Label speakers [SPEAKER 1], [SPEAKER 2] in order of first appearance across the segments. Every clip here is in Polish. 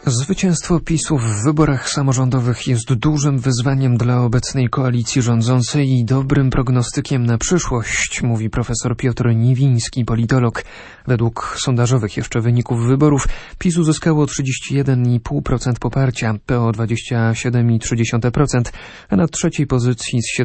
[SPEAKER 1] Zwycięstwo PiS-u w wyborach samorządowych jest dużym wyzwaniem dla obecnej koalicji rządzącej i dobrym prognostykiem na przyszłość, mówi profesor Piotr Niwiński, politolog. Według sondażowych jeszcze wyników wyborów PiS uzyskało 31,5% poparcia, PO 27,3%, a na trzeciej pozycji z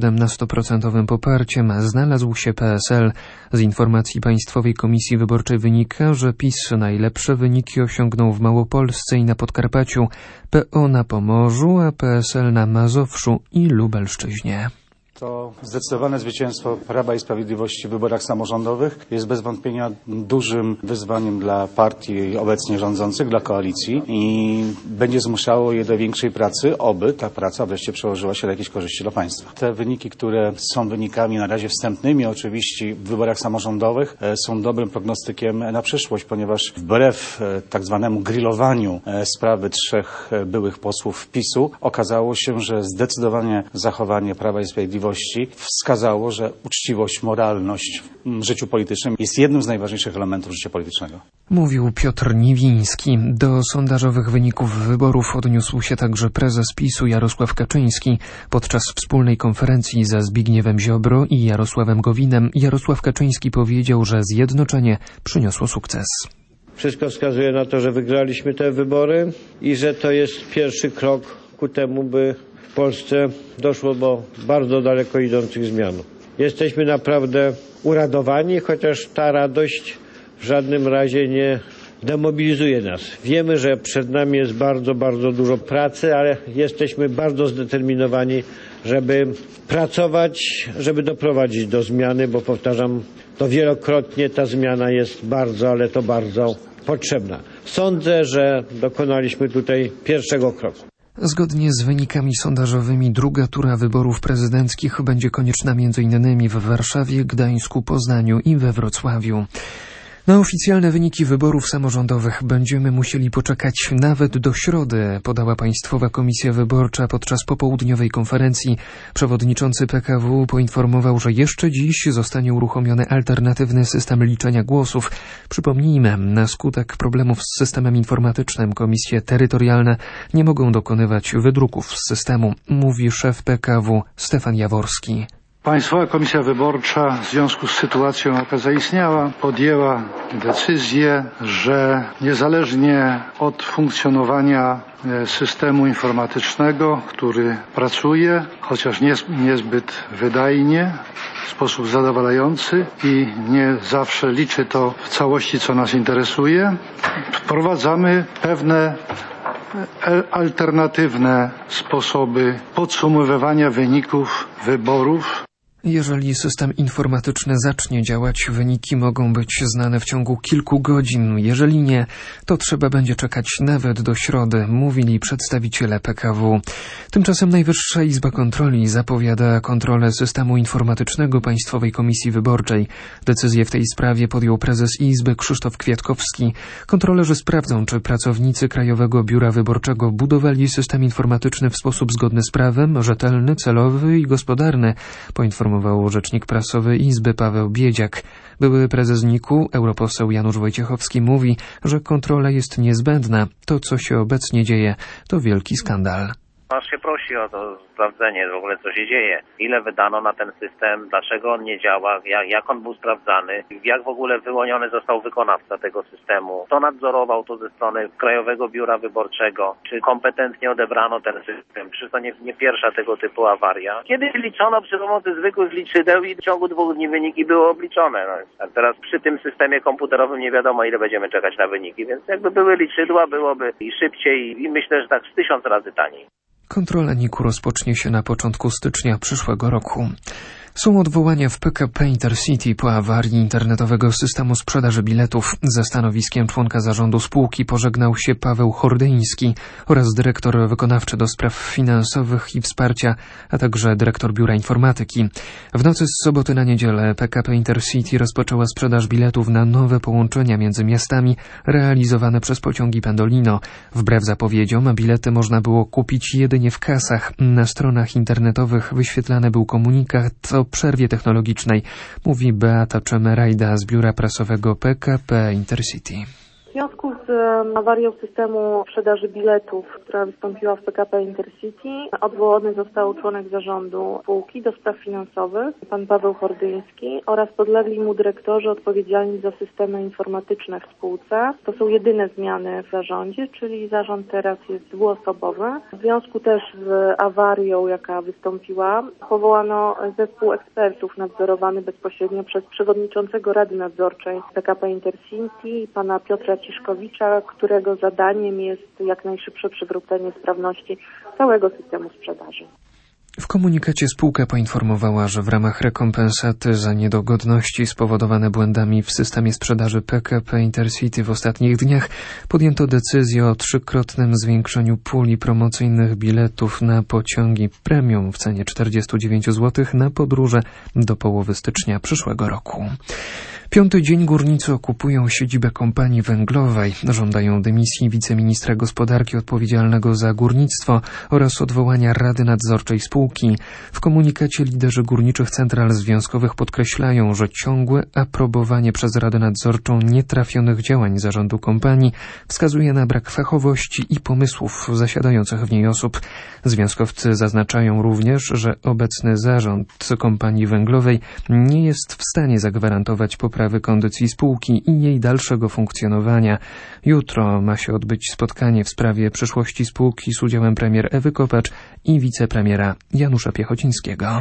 [SPEAKER 1] 17% poparciem znalazł się PSL. Z informacji Państwowej Komisji Wyborczej wynika, że PiS najlepsze wyniki osiągnął w Małopolsce i na Podkarpaciu, PO na Pomorzu, a PSL na Mazowszu i Lubelszczyźnie.
[SPEAKER 2] To zdecydowane zwycięstwo Prawa i Sprawiedliwości w wyborach samorządowych jest bez wątpienia dużym wyzwaniem dla partii obecnie rządzących, dla koalicji i będzie zmuszało je do większej pracy, oby ta praca wreszcie przełożyła się na jakieś korzyści dla państwa. Te wyniki, które są wynikami na razie wstępnymi oczywiście w wyborach samorządowych, są dobrym prognostykiem na przyszłość, ponieważ wbrew tak zwanemu grillowaniu sprawy trzech byłych posłów PiS-u okazało się, że zdecydowanie zachowanie Prawa i Sprawiedliwości wskazało, że uczciwość, moralność w życiu politycznym jest jednym z najważniejszych elementów życia politycznego.
[SPEAKER 1] Mówił Piotr Niwiński. Do sondażowych wyników wyborów odniósł się także prezes PiS-u Jarosław Kaczyński. Podczas wspólnej konferencji ze Zbigniewem Ziobro i Jarosławem Gowinem Jarosław Kaczyński powiedział, że zjednoczenie przyniosło sukces.
[SPEAKER 3] Wszystko wskazuje na to, że wygraliśmy te wybory i że to jest pierwszy krok ku temu, by w Polsce doszło do bardzo daleko idących zmian. Jesteśmy naprawdę uradowani, chociaż ta radość w żadnym razie nie demobilizuje nas. Wiemy, że przed nami jest bardzo, bardzo dużo pracy, ale jesteśmy bardzo zdeterminowani, żeby pracować, żeby doprowadzić do zmiany, bo powtarzam to wielokrotnie, ta zmiana jest bardzo, ale to bardzo potrzebna. Sądzę, że dokonaliśmy tutaj pierwszego kroku.
[SPEAKER 1] Zgodnie z wynikami sondażowymi druga tura wyborów prezydenckich będzie konieczna m.in. w Warszawie, Gdańsku, Poznaniu i we Wrocławiu. Na oficjalne wyniki wyborów samorządowych będziemy musieli poczekać nawet do środy, podała Państwowa Komisja Wyborcza podczas popołudniowej konferencji. Przewodniczący PKW poinformował, że jeszcze dziś zostanie uruchomiony alternatywny system liczenia głosów. Przypomnijmy, na skutek problemów z systemem informatycznym komisje terytorialne nie mogą dokonywać wydruków z systemu, mówi szef PKW Stefan Jaworski.
[SPEAKER 4] Państwowa Komisja Wyborcza w związku z sytuacją, jaka zaistniała, podjęła decyzję, że niezależnie od funkcjonowania systemu informatycznego, który pracuje, chociaż niezbyt wydajnie, w sposób zadowalający i nie zawsze liczy to w całości, co nas interesuje, wprowadzamy pewne alternatywne sposoby podsumowywania wyników wyborów.
[SPEAKER 1] Jeżeli system informatyczny zacznie działać, wyniki mogą być znane w ciągu kilku godzin. Jeżeli nie, to trzeba będzie czekać nawet do środy, mówili przedstawiciele PKW. Tymczasem Najwyższa Izba Kontroli zapowiada kontrolę systemu informatycznego Państwowej Komisji Wyborczej. Decyzję w tej sprawie podjął prezes Izby Krzysztof Kwiatkowski. Kontrolerzy sprawdzą, czy pracownicy Krajowego Biura Wyborczego budowali system informatyczny w sposób zgodny z prawem, rzetelny, celowy i gospodarny, poinformował rzecznik prasowy Izby Paweł Biedziak. Były prezes NIK-u, europoseł Janusz Wojciechowski mówi, że kontrola jest niezbędna. To, co się obecnie dzieje, to wielki skandal.
[SPEAKER 5] Aż się prosi o to sprawdzenie w ogóle, co się dzieje. Ile wydano na ten system, dlaczego on nie działa, jak on był sprawdzany, jak w ogóle wyłoniony został wykonawca tego systemu, kto nadzorował to ze strony Krajowego Biura Wyborczego, czy kompetentnie odebrano ten system. Przecież to nie pierwsza tego typu awaria. Kiedyś liczono przy pomocy zwykłych liczydeł i w ciągu 2 dni wyniki były obliczone. A teraz przy tym systemie komputerowym nie wiadomo, ile będziemy czekać na wyniki, więc jakby były liczydła, byłoby i szybciej i myślę, że tak z 1000 razy taniej.
[SPEAKER 1] Kontrola NIK-u rozpocznie się na początku stycznia przyszłego roku. Są odwołania w PKP Intercity po awarii internetowego systemu sprzedaży biletów. Ze stanowiskiem członka zarządu spółki pożegnał się Paweł Hordyński oraz dyrektor wykonawczy do spraw finansowych i wsparcia, a także dyrektor Biura Informatyki. W nocy z soboty na niedzielę PKP Intercity rozpoczęła sprzedaż biletów na nowe połączenia między miastami realizowane przez pociągi Pendolino. Wbrew zapowiedziom bilety można było kupić jedynie w kasach. Na stronach internetowych wyświetlany był komunikat o przerwie technologicznej, mówi Beata Czemerajda z biura prasowego PKP Intercity.
[SPEAKER 6] związku z awarią systemu sprzedaży biletów, która wystąpiła w PKP Intercity, odwołany został członek zarządu spółki do spraw finansowych, pan Paweł Hordyński, oraz podlegli mu dyrektorzy odpowiedzialni za systemy informatyczne w spółce. To są jedyne zmiany w zarządzie, czyli zarząd teraz jest dwuosobowy. W związku też z awarią, jaka wystąpiła, powołano zespół ekspertów nadzorowany bezpośrednio przez przewodniczącego Rady Nadzorczej PKP Intercity, pana Piotra Ciszkowicza, którego zadaniem jest jak najszybsze przywrócenie sprawności całego systemu sprzedaży.
[SPEAKER 1] W komunikacie spółka poinformowała, że w ramach rekompensaty za niedogodności spowodowane błędami w systemie sprzedaży PKP Intercity w ostatnich dniach podjęto decyzję o 3-krotnym zwiększeniu puli promocyjnych biletów na pociągi premium w cenie 49 zł na podróże do połowy stycznia przyszłego roku. 5. dzień górnicy okupują siedzibę kompanii węglowej. Żądają dymisji wiceministra gospodarki odpowiedzialnego za górnictwo oraz odwołania Rady Nadzorczej spółki. W komunikacie liderzy górniczych central związkowych podkreślają, że ciągłe aprobowanie przez Radę Nadzorczą nietrafionych działań zarządu kompanii wskazuje na brak fachowości i pomysłów zasiadających w niej osób. Związkowcy zaznaczają również, że obecny zarząd kompanii węglowej nie jest w stanie zagwarantować poprawy kondycji spółki i jej dalszego funkcjonowania. Jutro ma się odbyć spotkanie w sprawie przyszłości spółki z udziałem premier Ewy Kopacz i wicepremiera Janusza Piechocińskiego.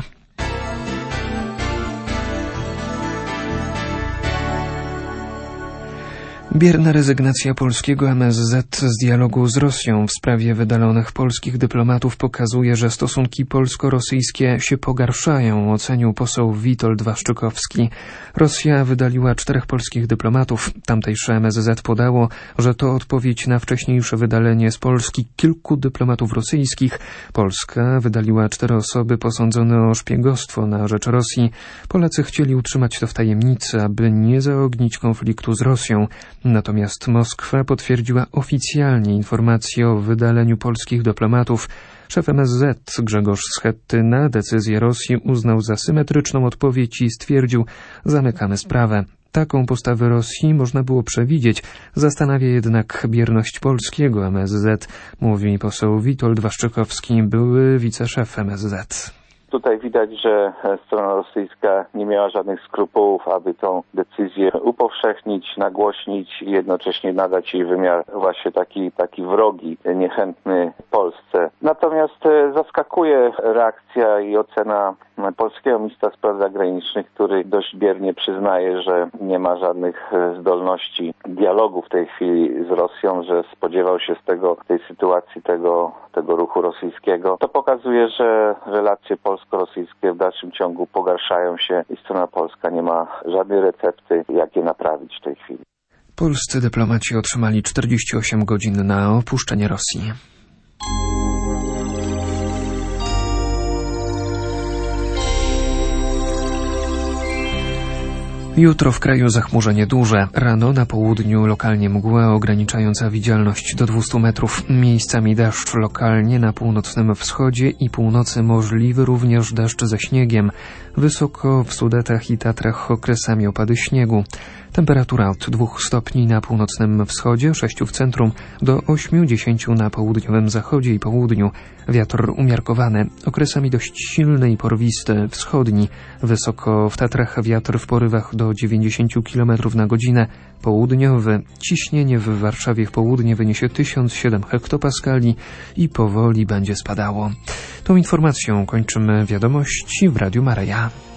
[SPEAKER 1] Bierna rezygnacja polskiego MSZ z dialogu z Rosją w sprawie wydalonych polskich dyplomatów pokazuje, że stosunki polsko-rosyjskie się pogarszają, ocenił poseł Witold Waszczykowski. Rosja wydaliła 4 polskich dyplomatów. Tamtejsze MSZ podało, że to odpowiedź na wcześniejsze wydalenie z Polski kilku dyplomatów rosyjskich. Polska wydaliła 4 osoby posądzone o szpiegostwo na rzecz Rosji. Polacy chcieli utrzymać to w tajemnicy, aby nie zaognić konfliktu z Rosją. Natomiast Moskwa potwierdziła oficjalnie informację o wydaleniu polskich dyplomatów. Szef MSZ Grzegorz Schetyna decyzję Rosji uznał za symetryczną odpowiedź i stwierdził: zamykamy sprawę. Taką postawę Rosji można było przewidzieć, zastanawia jednak bierność polskiego MSZ, mówi poseł Witold Waszczykowski, były wiceszef MSZ.
[SPEAKER 7] Tutaj widać, że strona rosyjska nie miała żadnych skrupułów, aby tą decyzję upowszechnić, nagłośnić i jednocześnie nadać jej wymiar właśnie taki wrogi, niechętny Polsce. Natomiast zaskakuje reakcja i ocena polskiego ministra spraw zagranicznych, który dość biernie przyznaje, że nie ma żadnych zdolności dialogu w tej chwili z Rosją, że spodziewał się z tej sytuacji tego ruchu rosyjskiego. To pokazuje, że relacje polsko-rosyjskie w dalszym ciągu pogarszają się i strona polska nie ma żadnej recepty, jak je naprawić w tej chwili.
[SPEAKER 1] Polscy dyplomaci otrzymali 48 godzin na opuszczenie Rosji. Jutro w kraju zachmurzenie duże. Rano na południu lokalnie mgła ograniczająca widzialność do 200 metrów. Miejscami deszcz lokalnie na północnym wschodzie i północy możliwy również deszcz ze śniegiem. Wysoko w Sudetach i Tatrach okresami opady śniegu. Temperatura od 2 stopni na północnym wschodzie, 6 w centrum, do 8-10 na południowym zachodzie i południu. Wiatr umiarkowany, okresami dość silny i porwisty, wschodni. Wysoko w Tatrach wiatr w porywach do 90 km na godzinę. Południowy, ciśnienie w Warszawie w południe wyniesie 1007 hektopaskali i powoli będzie spadało. Tą informacją kończymy wiadomości w Radiu Maryja.